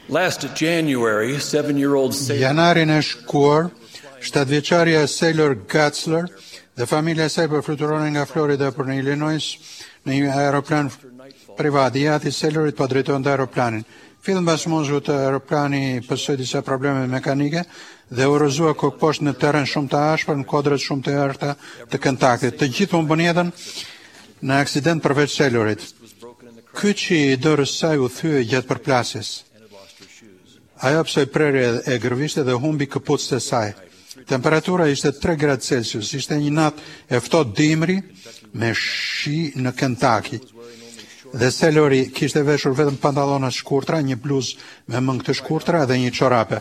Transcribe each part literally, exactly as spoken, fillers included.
Last January, seven-year-old Sailor Janarin e shkuar, shtatëvjeçaria Sailor Gatzler dhe familja e saj përfluturonin nga Florida për në Illinois në një aeroplan privat. I ati Sailorit po drejtonte aeroplanin. Fillim pas muzut aeroplani pësoi disa probleme mekanike dhe u rrëzua kokëposhtë në terren shumë të ashpër në kodrat shumë të errta të Kentuckit. Të gjithë humbën jetën në aksident përveç Sailorit. Kyçi i dorës saj u thye gjatë përplasjes. Ajo psoi prerje e gërvishte dhe humbi këpucët e saj. Temperatura ishte tre gradë Celsius. Ishte një natë e ftohtë dimri me shi në Kentucky. Dhe Sailori kishte veshur vetëm pantallona shkurtra, një bluzë me mëngë të shkurtra dhe një çorape.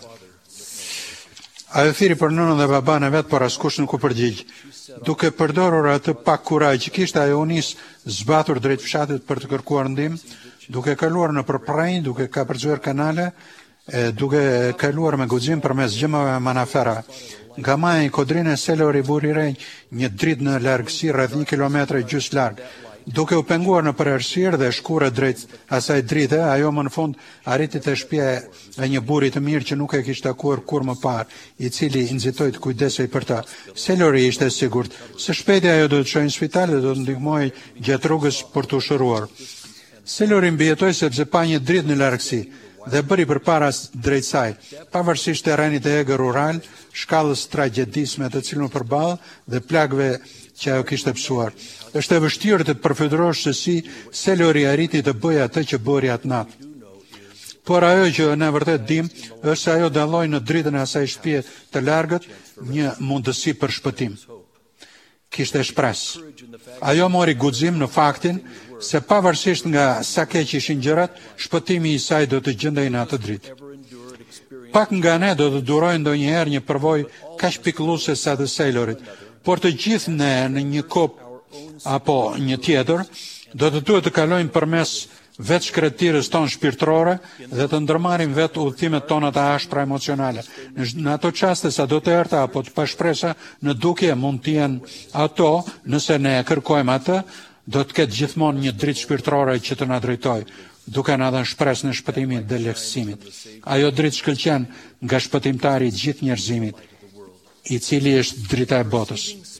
Ajo thiri për nënën dhe baban e vet, por askush nuk u përgjigj. Duke përdorur atë pak kurajë që kishte, ajo u nis zbatur drejt fshatit për të kërkuar ndihmë, duke kaluar në përprejnë, duke kapërcyer kanale, e duke kaluar me guxim përmes gjëmave manafera. Nga maja i kodrinë, Sailori buri re një dritë në largësi rreth një kilometër e gjys larg. Duke u penguar në përerësirë dhe shkure drejt asaj drite, ajo më në fund arriti të shtëpia e një burri të mirë që nuk e kishte takuar kur më parë, i cili i nxitoi të kujdesej për ta. Sailori ishte i sigurt. Së shpejti ajo do të shkojë në spital dhe do të ndihmojë gjatë rrugës për të shëruar. Sailori mbijetoi sepse pa një dritë në largësi dhe bëri përpara drejt saj, pavarësisht terrenit e egër rural, shkallës tragjedisme të cilën u përball dhe plagëve që ajo kishte psuar. Është e vështirë të përfiturosh se si Sailori arriti të bëjë atë që bëri atë natë. Por ajo që në vërtet dim është se ajo dalloi në dritën e asaj shtëpie të largët një mundësi për shpëtim. Kishte shpresë. Ajo mori guxim në faktin se pavarësisht nga sa keq ishin gjërat, shpëtimi i saj do të gjendej në atë dritë. Pak nga ne do të durojë ndonjëherë një përvojë kaq pikëlluese sa të Sailorit, por të gjithë ne në një kohë apo një tjetër do të duhet të kalojmë përmes vetë shkretirës tonë shpirtërore dhe të ndërmarrim vetë udhëtimet tona të ashpra emocionale. Në ato çaste sa do të errta apo të pashpresa në dukje mund të jenë ato, nëse ne kërkojmë atë, do të ketë gjithmonë një dritë shpirtërore që të na drejtojë, duke na dhënë shpresë në shpëtimin dhe lehtësimin. Ajo dritë shkëlqen nga shpëtimtari i gjithë njerëzimit, i cili është drita e botës.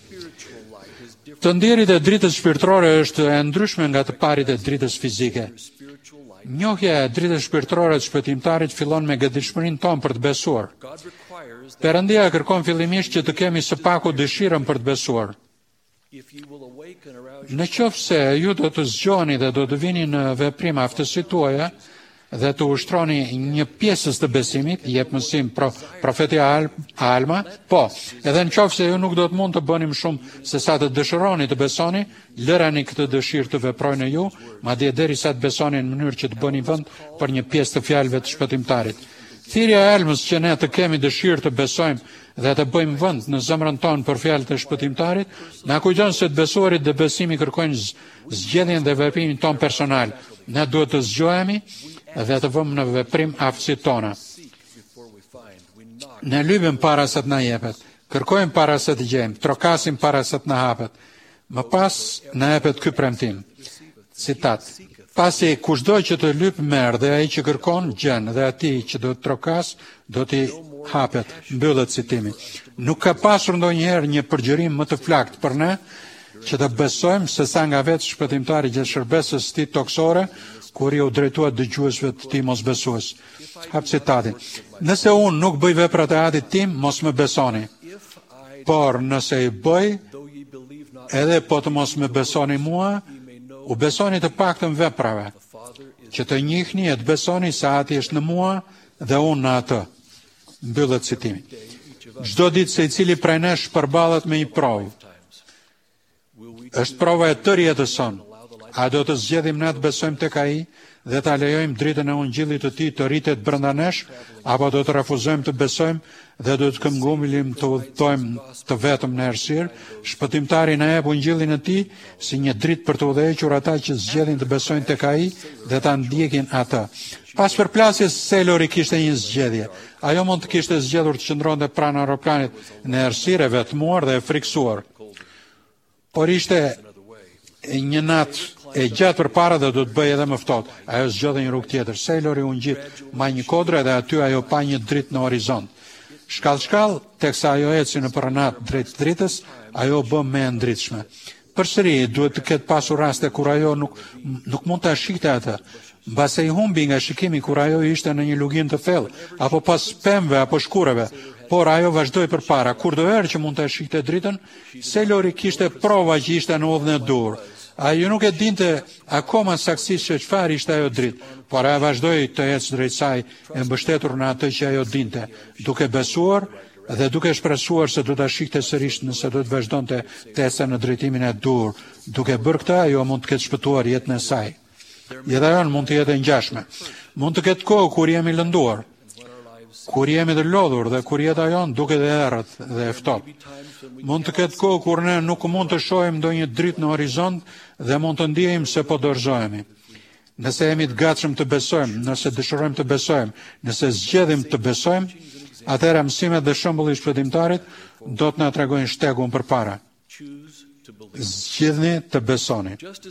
Të ndjerit e dritës shpirtërore është e ndryshme nga të parit e dritës fizike. Njohja e dritës shpirtërore të shpëtimtarit fillon me gatishmërinë tonë për të besuar. Perëndia kërkon fillimisht që të kemi së paku dëshirën për të besuar. Në qoftë se ju do të zgjoheni dhe do të vini në veprim aftësitë tuaja dhe të ushtroni një pjesës të besimit, jep mësim pro, profeti Al, Alma, po, edhe në qoftë se ju nuk do të mund të bëni më shumë se sa të dëshironi të besoni, lërani këtë dëshirë të veprojë në ju, madje derisa të besoni në mënyrë që të bëni vend për një pjesë të fjalëve të shpëtimtarit. Thirrja e Almës që ne të kemi dëshirë të besojmë dhe të bëjmë vend në zemrën tonë për fjalët e shpëtimtarit, na kujton se të besuarit dhe besimi kërkojnë zgjedhjen dhe veprimin ton personal. Ne duhet të zgjohemi dhe të vëmë në veprim aftësitë tona. Ne lypim para se të na jepet, kërkojmë para se të gjejmë, trokasim para se të na hapet. Më pas na jepet ky premtim. Citat: pasi kushdo që të lyp merr dhe ai që kërkon gjen dhe atij që do të trokas do t'i hapet. Mbyllet citimi. Nuk ka pasur ndonjëherë një përgjërim më të flakt për ne që të besojmë se sa nga vetë shpëtimtari gjatë shërbesës së tij toksore, kur i u drejtua dëgjuesve të tij mosbesues. Hap citatin. Nëse unë nuk bëj veprat e atit tim, mos më besoni. Por nëse i bëj, edhe po të mos më besoni mua, u besoni të paktën veprave, që të njihni e të besoni se ati është në mua dhe unë në atë. Mbyllet citimi. Çdo ditë se i cili prej nesh përballet me një provë. Është prova e tërë jetës sonë. A do të zgjedhim ne të besojmë tek ai dhe ta lejojmë dritën e ungjillit të tij të rritet brenda nesh, apo do të refuzojmë të besojmë dhe do të këmbgumëlim të udhtojmë të vetëm në errësirë? Shpëtimtari na jep ungjillin e tij si një dritë për të udhëhequr ata që zgjedhin të besojnë tek ai dhe ta ndjekin atë. Pas përplasjes, Sailori kishte një zgjedhje. Ajo mund të kishte zgjedhur të qëndronte pranë aeroplanit në errësirë, vetmuar dhe e friksuar. Por ishte një natë e gjatë përpara dhe do të bëj edhe më ftohtë. Ajo zgjodhi një rrugë tjetër. Sailori u ngjit maj një kodre dhe aty ajo pa një dritë në horizont. Shkall shkall, teksa ajo eci në përnat drejt dritës, ajo bë më e ndritshme. Përsëri duhet të ketë pasur raste kur ajo nuk nuk mund ta shikte atë. Mbase i humbi nga shikimi kur ajo ishte në një lugin të thellë, apo pas pemëve apo shkureve, por ajo vazhdoi përpara. Kur do erë që mund ta shikte dritën, Sailori kishte prova që ishte në udhën e dur. Ajo nuk e dinte akoma saktësisht se çfarë ishte ajo dritë, por ajo vazhdoi të ecë drejt saj e mbështetur në atë që ajo dinte, duke besuar dhe duke shpresuar se do ta shikte sërish nëse do të vazhdonte të ecë në drejtimin e dur. Duke bërë këtë, ajo mund të ketë shpëtuar jetën e saj. Jeta jonë mund të jetë e ngjashme. Mund të ketë kohë kur jemi lënduar, kur jemi të lodhur dhe kur jeta jonë duket e errët dhe e ftohtë. Mund të ketë kohë kur ne nuk mund të shohim ndonjë dritë në horizont dhe mund të ndjejmë se po dorëzohemi. Nëse jemi të gatshëm të besojmë, nëse dëshirojmë të besojmë, nëse zgjedhim të besojmë, atëherë mësimet dhe shembulli i shpëtimtarit do të na tregojnë shtegun përpara. Zgjidhni të besoni.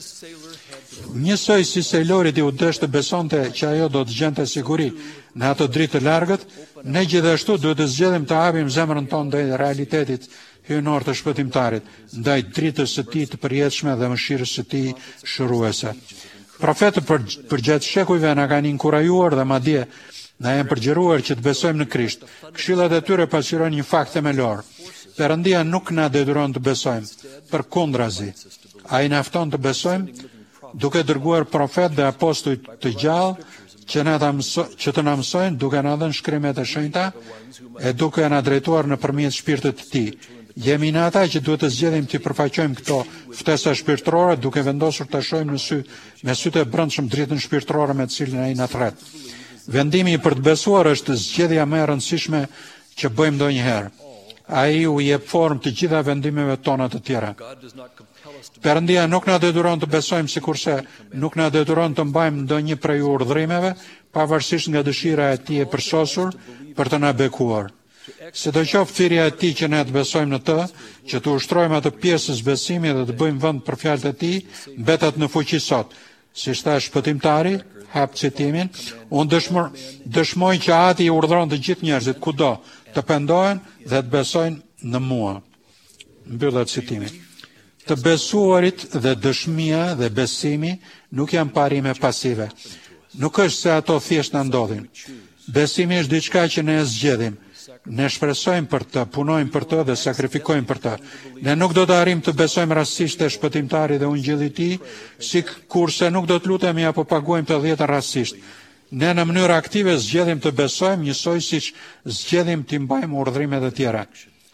Njësoj si Sailorit i u desh të besonte që ajo do të gjente siguri në ato dritë të largët, ne gjithashtu duhet të zgjedhim të hapim zemrën tonë ndaj realitetit hyjnor të shpëtimtarit, ndaj dritës së tij të përjetshme dhe mëshirës së tij shëruese. Profetët për, për gjatë shekujve na kanë inkurajuar dhe madje na janë përgjëruar që të besojmë në Krisht. Këshillat e tyre pasqyrojnë një fakt themelor. Perëndia nuk na detyron të besojmë, përkundrazi. Ai na fton të besojmë duke dërguar profet dhe apostujt të gjallë që, na ta mëso, që të na mësojnë duke na dhënë shkrimet e shenjta e duke na drejtuar nëpërmjet shpirtit të tij. Jemi në ata që duhet të zgjedhim të përfaqojmë këto ftesa shpirtërore duke vendosur të shohim në sy me sytë e brendshëm dritën shpirtërore me të cilën ai na thret. Vendimi për të besuar është zgjedhja më e rëndësishme që bëjmë ndonjëherë. Ai u jep formë të gjitha vendimeve tona të tjera. Perëndia nuk na detyron të besojmë sikurse nuk na detyron të mbajmë ndonjë prej urdhërimeve, pavarësisht nga dëshira e tij e përsosur për të na bekuar. Sidoqoftë thirrja e tij që ne të besojmë në të, që të ushtrojmë atë pjesës besimi dhe të bëjmë vend për fjalët e tij, mbetet në fuqi sot. Si tha shpëtimtari, hap citimin, unë dëshmoj, dëshmoj që Ati i urdhëron të gjithë njerëzit kudo të pendohen dhe të besojnë në mua. Mbyllet citimi. Të besuarit dhe dëshmia dhe besimi nuk janë parime pasive. Nuk është se ato thjesht na ndodhin. Besimi është diçka që ne e zgjedhim. Ne shpresojmë për të, punojmë për të dhe sakrifikojmë për të. Ne nuk do të arrijmë të besojmë rastësisht te shpëtimtari dhe ungjilli i tij, si kurse nuk do të lutemi apo paguajmë të dhjetën rastësisht. Ne në mënyrë aktive zgjedhim të besojmë njësoj siç zgjedhim të mbajmë urdhrimet e tjera.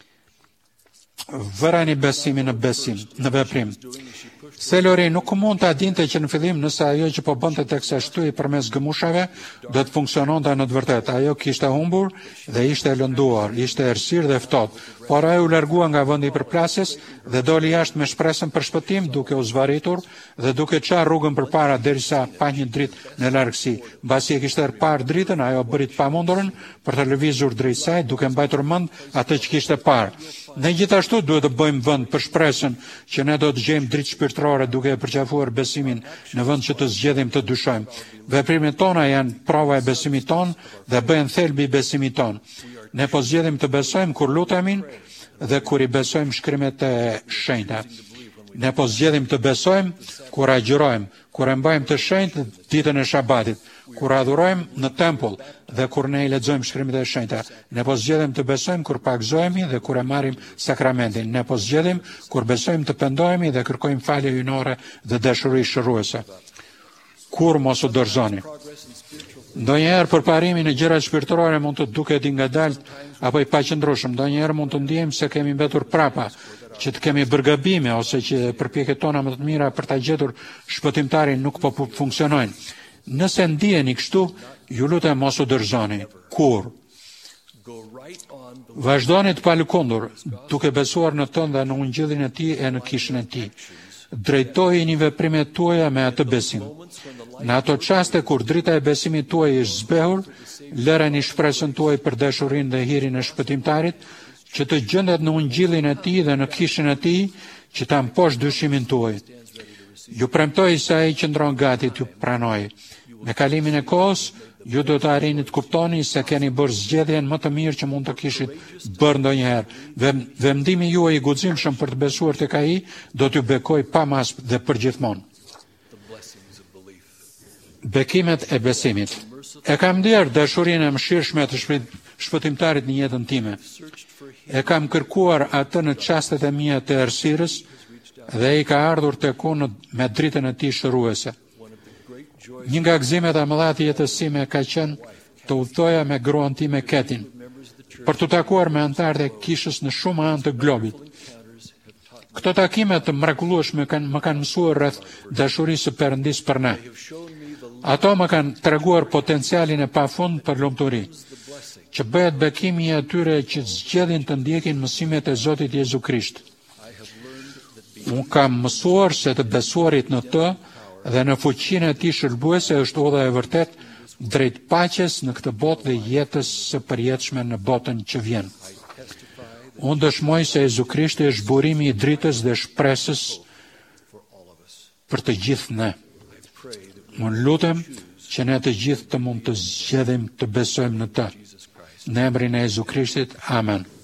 Vërani besimin në besim, në veprim. Sailori nuk mund ta dinte që në fillim nëse ajo që po bënte teksa shtyi përmes gëmushave do të funksiononte në të vërtetë. Ajo kishte humbur dhe ishte lënduar, ishte errësirë dhe ftohtë, por ajo u largua nga vendi i përplasjes dhe doli jashtë me shpresën për shpëtim, duke u zvarritur dhe duke çarë rrugën përpara derisa pa një dritë në largësi. Mbasi e kishte parë dritën, ajo bëri të pamundurën për të lëvizur drejt saj, duke mbajtur mend atë që kishte parë. Ne gjithashtu duhet të bëjmë vend për shpresën që ne do të gjejmë dritë shpirtërore duke e përqafuar besimin në vend që të zgjedhim të dyshojmë. Veprimet tona janë prova e besimit ton dhe bëhen thelbi i besimit ton. Ne po zgjedhim të besojmë kur lutemi dhe kur i besojmë shkrimet e shenjta. Ne po zgjedhim të besojmë kur agjërojmë, kur e mbajmë të shenjtë ditën e shabatit, kur adhurojmë në tempull dhe kur ne i lexojmë shkrimet e shenjta. Ne po zgjedhim të besojmë kur pagëzohemi dhe kur e marrim sakramentin. Ne po zgjedhim kur besojmë të pendohemi dhe kërkojmë falje hyjnore dhe dashuri shëruese. Kur mos u dorëzoni. Ndonjëherë përparimi në gjërat shpirtërore mund të duket i ngadalt apo i paqëndrueshëm. Ndonjëherë mund të ndjejmë se kemi mbetur prapa, që të kemi bërë gabime ose që përpjekjet tona më të mira për ta gjetur shpëtimtarin nuk po funksionojnë. Nëse ndiheni kështu, ju lutem mos u dorëzoni. Kur? Vazhdoni të palëkundur, duke besuar në të dhe në ungjillin e tij e në kishën e tij. Drejtojeni veprimet tuaja me atë besim. Në ato çaste kur drita e besimit tuaj është zbehur, lëreni shpresën tuaj për dashurinë dhe hirin e shpëtimtarit, që të gjendet në ungjillin e tij dhe në kishën e tij, që ta mposh dyshimin tuaj. Ju premtoj se ai qëndron gati t'ju pranoj. Me kalimin e kohës, ju do të arrini të kuptoni se keni bërë zgjedhjen më të mirë që mund të kishit bërë ndonjëherë. Vem, Vendimi juaj i guximshëm për të besuar tek ai do t'ju bekoj pa mas dhe përgjithmonë. Bekimet e besimit. E kam ndier dashurinë e mëshirshme të shpëtimtarit në jetën time. E kam kërkuar atë në çastet e mia të errësirës dhe i ka ardhur tek unë me dritën e tij shëruese. Një nga gëzimet e mëdha të jetës sime ka qenë të udhtoja me gruan time Ketin, për të takuar me anëtarët e kishës në shumë anë të globit. Këto takime të mrekullueshme kanë më kanë mësuar rreth dashurisë së Perëndisë për ne. Ato më kanë treguar potencialin e pafund për lumturi, që bëhet bekimi i atyre që zgjedhin të ndjekin mësimet e Zotit Jezu Krisht. Unë kam mësuar se të besuarit në të dhe në fuqinë e tij shërbuese është udha e vërtet drejt paqes në këtë botë dhe jetës së përjetshme në botën që vjen. Unë dëshmoj se Jezu Krishti është burimi i dritës dhe shpresës për të gjithë ne. Unë lutem që ne të gjithë të mund të zgjedhim të besojmë në të. Në emrin e Jezu Krishtit, amen.